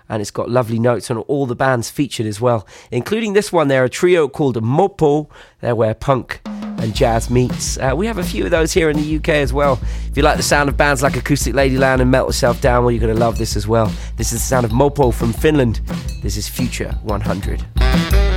and it's got lovely notes on all the bands featured as well, including this one. They're a trio called Mopo. They're where punk and jazz meets. We have a few of those here in the UK as well. If you like the sound of bands like Acoustic Ladyland and Melt Yourself Down, well, you're going to love this as well. This is the sound of Mopo from Finland. This is Future 100.